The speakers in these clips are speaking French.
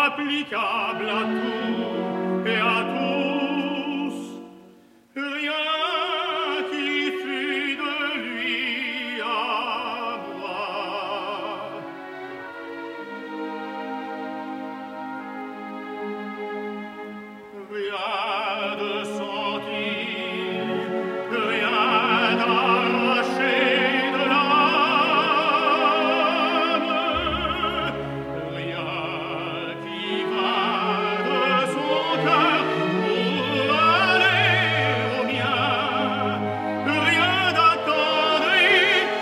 applicable à tout et à tous. Rien qui fût de lui à moi. Rien de sentir, rien d'arraché de l'âme, rien qui va de son cœur pour aller au mien, rien d'attendri.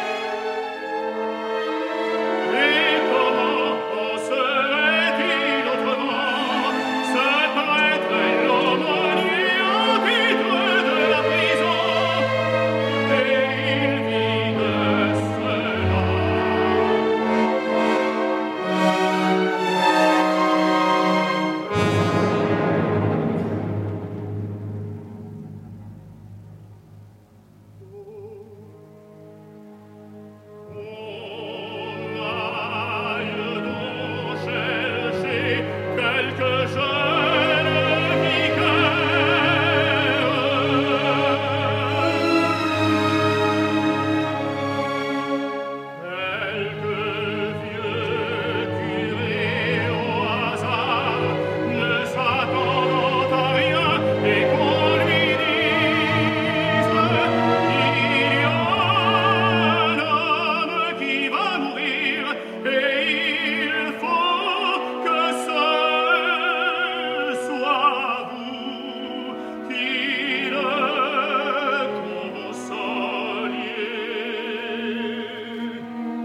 Et comment serait-il autrement ce prêtre et l'aumônier en titre de la prison? Et il vit de cela. On aille donc chercher quelque jeune vicaire, quelque vieux curé au hasard, ne s'attendant à rien, et qu'on lui dise: il y a un homme qui va mourir, et il faut que ce soit vous qui le consoliez.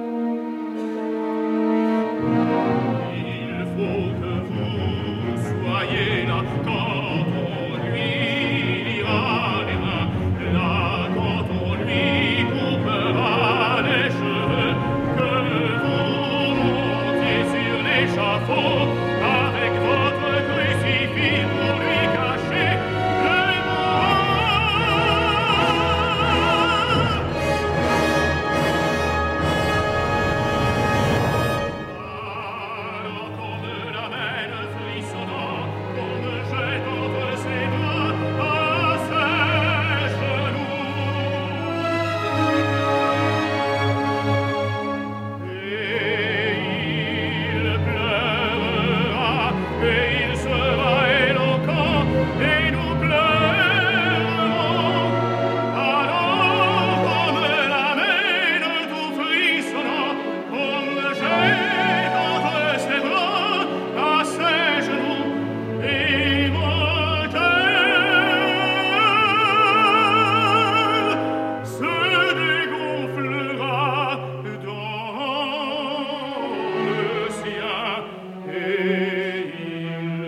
Il faut que vous soyez là quand on lui lira les mains, là quand on lui coupera les cheveux, que vous montiez sur l'échafaud avec votre crucifix pour lui cacher le mourant. Alors qu'on me l'amène frissonnant, qu'on me jette entre ses bras à ses genoux. Et il pleurera, et il sera éloquent, et nous pleurerons. Alors qu'on me l'amène tout frissonnant, qu'on me jette entre ses bras à ses genoux, et mon cœur se dégonflera dans le sien, et il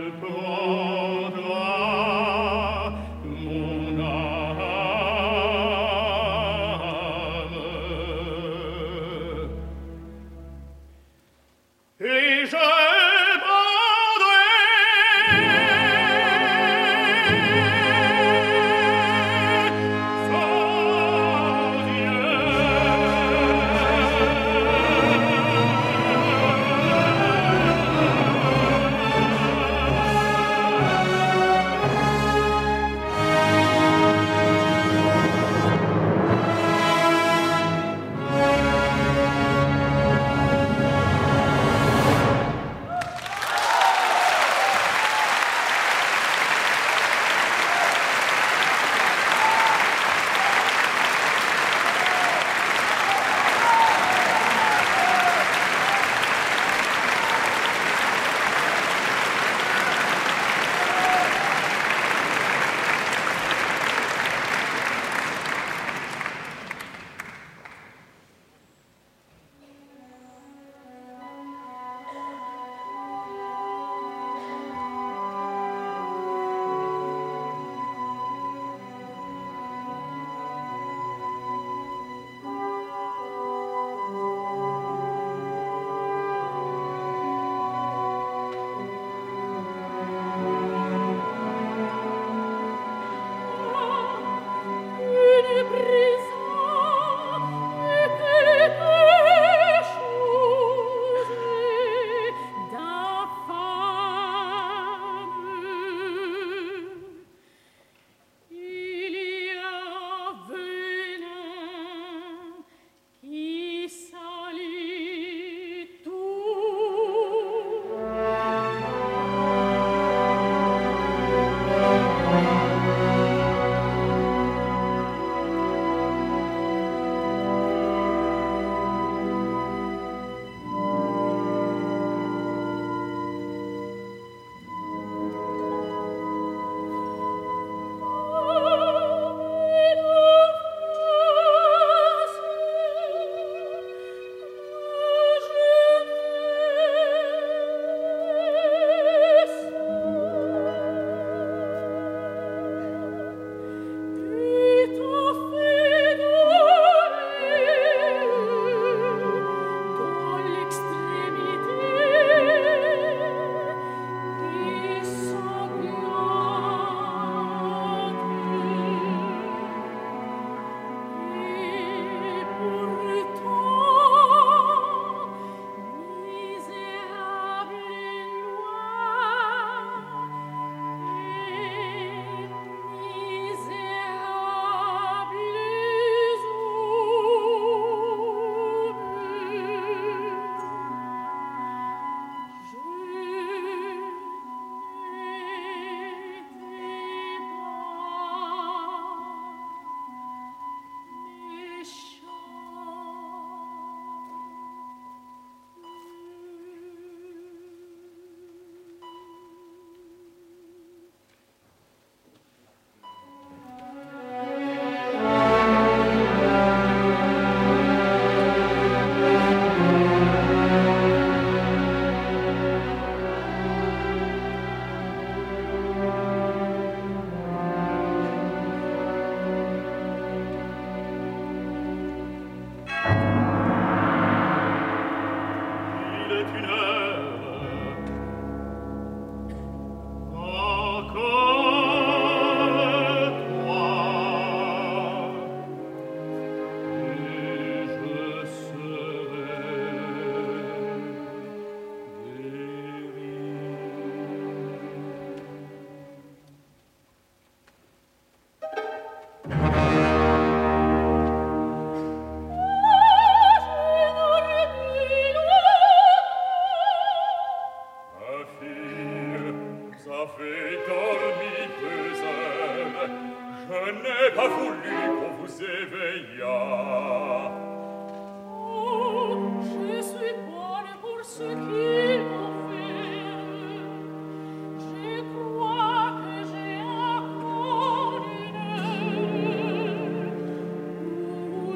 fille, ça fait dormir 2 heures. Je n'ai pas voulu qu'on vous éveillât. Oh, je suis bonne pour ce qu'il m'ont fait. Je crois que j'ai encore une heure pour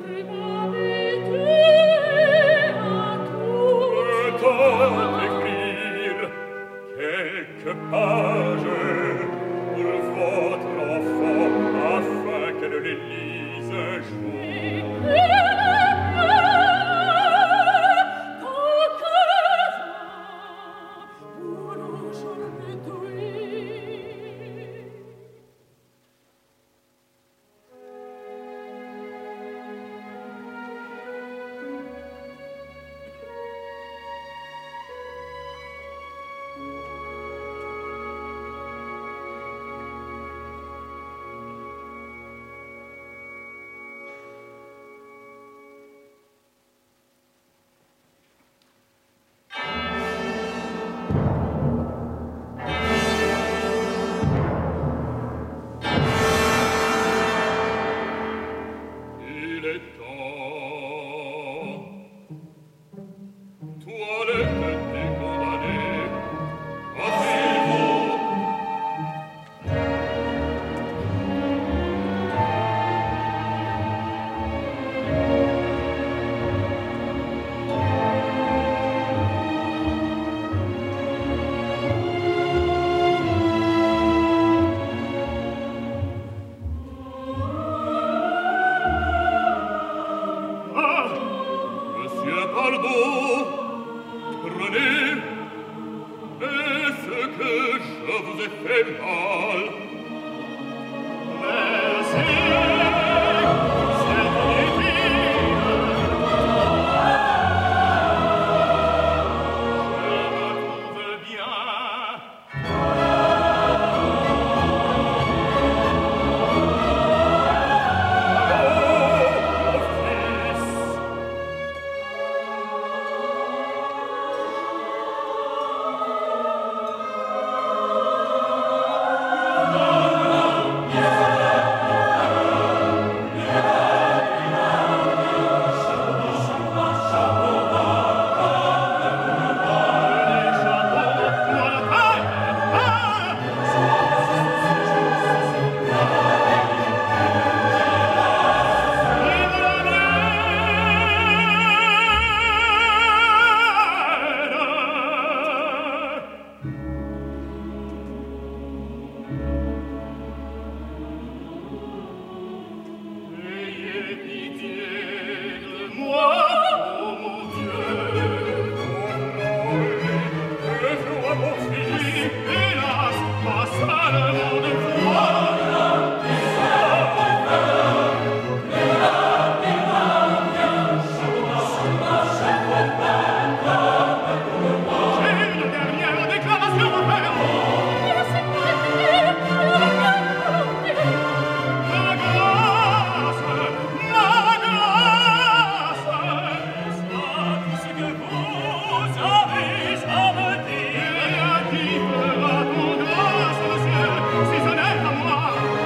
m'habituer à tout. Le temps d'écrire quelques pages pour votre enfant afin qu'elle les lise un jour. Il est temps. Toilette des condamnés. Asseyez-vous. Ah, monsieur, pardon. Prenez. Est-ce que je vous ai fait mal? Merci. C'est inutile. Je me trouve bien. Oh, fils. Ayez pitié de moi, oh mon Dieu. Je vois mon fils, hélas, pas seulement de foi. J'ai une dernière déclaration à faire. Ma grâce, est-ce tout ce que vous avez à me dire? Et à qui fera ton grâce, monsieur, si ce n'est à moi?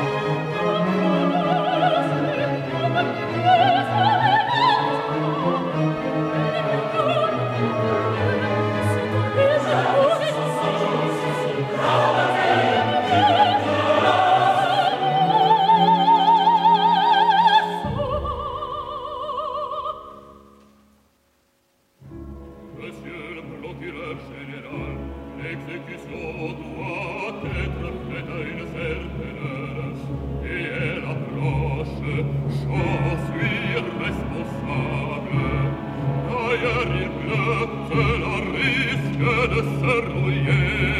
Monsieur le procureur général, l'exécution doit être faite à une certaine heure, et elle approche, j'en suis responsable. D'ailleurs, il pleut, cela risque de se rouiller.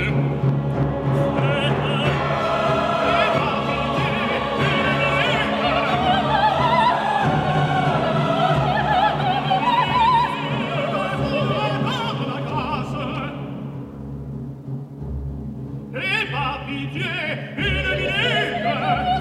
Et par pitié, une minute.